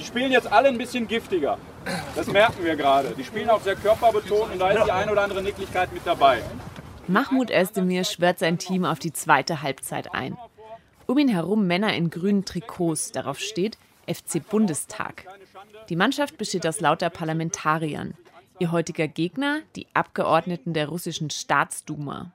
Die spielen jetzt alle ein bisschen giftiger. Das merken wir gerade. Die spielen auch sehr körperbetont und da ist die eine oder andere Nicklichkeit mit dabei. Mahmoud Özdemir schwört sein Team auf die zweite Halbzeit ein. Um ihn herum Männer in grünen Trikots. Darauf steht FC Bundestag. Die Mannschaft besteht aus lauter Parlamentariern. Ihr heutiger Gegner, die Abgeordneten der russischen Staatsduma.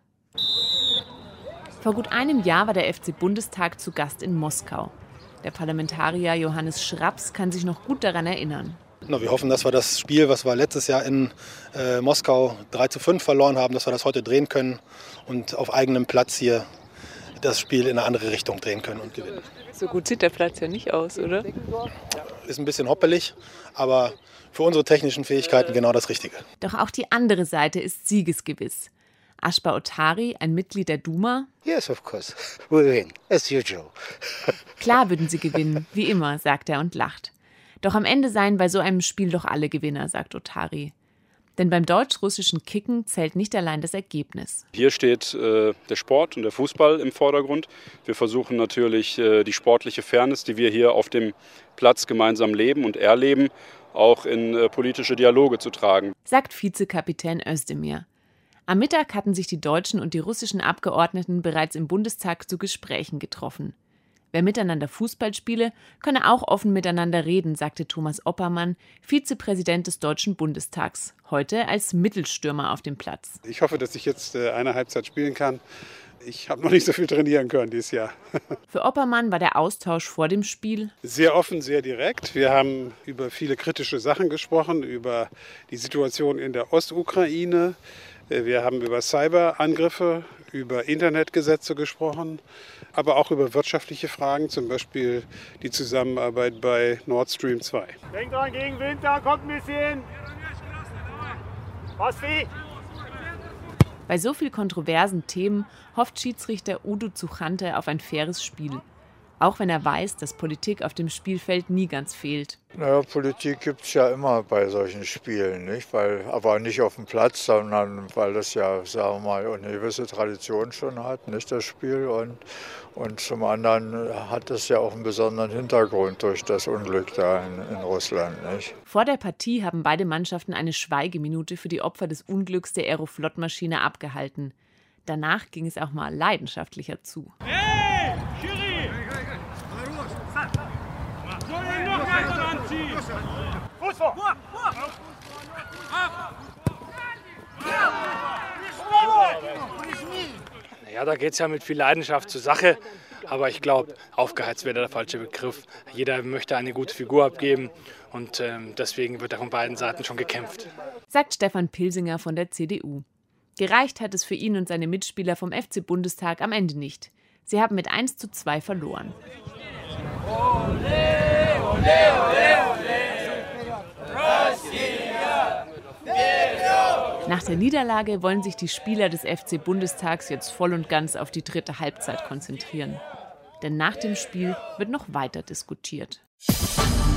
Vor gut einem Jahr war der FC Bundestag zu Gast in Moskau. Der Parlamentarier Johannes Schraps kann sich noch gut daran erinnern. Wir hoffen, dass wir das Spiel, was wir letztes Jahr in Moskau 3:5 verloren haben, dass wir das heute drehen können und auf eigenem Platz hier das Spiel in eine andere Richtung drehen können und gewinnen. So gut sieht der Platz ja nicht aus, oder? Ist ein bisschen hoppelig, aber für unsere technischen Fähigkeiten genau das Richtige. Doch auch die andere Seite ist siegesgewiss. Ashba Ottari, ein Mitglied der Duma. Yes, of course. We win, as usual. Klar würden sie gewinnen, wie immer, sagt er und lacht. Doch am Ende seien bei so einem Spiel doch alle Gewinner, sagt Ottari. Denn beim deutsch-russischen Kicken zählt nicht allein das Ergebnis. Hier steht der Sport und der Fußball im Vordergrund. Wir versuchen natürlich die sportliche Fairness, die wir hier auf dem Platz gemeinsam leben und erleben, auch in politische Dialoge zu tragen. Sagt Vizekapitän Özdemir. Am Mittag hatten sich die deutschen und die russischen Abgeordneten bereits im Bundestag zu Gesprächen getroffen. Wer miteinander Fußball spiele, könne auch offen miteinander reden, sagte Thomas Oppermann, Vizepräsident des Deutschen Bundestags, heute als Mittelstürmer auf dem Platz. Ich hoffe, dass ich jetzt eine Halbzeit spielen kann. Ich habe noch nicht so viel trainieren können dieses Jahr. Für Oppermann war der Austausch vor dem Spiel sehr offen, sehr direkt. Wir haben über viele kritische Sachen gesprochen, über die Situation in der Ostukraine. Wir haben über Cyberangriffe, über Internetgesetze gesprochen, aber auch über wirtschaftliche Fragen, zum Beispiel die Zusammenarbeit bei Nord Stream 2. Denkt dran, gegen Winter kommt ein bisschen. Was wie? Bei so viel kontroversen Themen hofft Schiedsrichter Udo Zuchante auf ein faires Spiel. Auch wenn er weiß, dass Politik auf dem Spielfeld nie ganz fehlt. Naja, Politik gibt es ja immer bei solchen Spielen, nicht? Aber nicht auf dem Platz, sondern weil das ja, sagen wir mal, eine gewisse Tradition schon hat, nicht das Spiel. Und zum anderen hat es ja auch einen besonderen Hintergrund durch das Unglück da in Russland, nicht? Vor der Partie haben beide Mannschaften eine Schweigeminute für die Opfer des Unglücks der Aeroflot-Maschine abgehalten. Danach ging es auch mal leidenschaftlicher zu. Hey, Schiri! Fuß vor! Ja, da geht es ja mit viel Leidenschaft zur Sache. Aber ich glaube, aufgeheizt wäre der falsche Begriff. Jeder möchte eine gute Figur abgeben und deswegen wird da von beiden Seiten schon gekämpft. Sagt Stefan Pilsinger von der CDU. Gereicht hat es für ihn und seine Mitspieler vom FC Bundestag am Ende nicht. Sie haben mit 1:2 verloren. Ole, ole, ole, ole. Nach der Niederlage wollen sich die Spieler des FC Bundestags jetzt voll und ganz auf die dritte Halbzeit konzentrieren. Denn nach dem Spiel wird noch weiter diskutiert.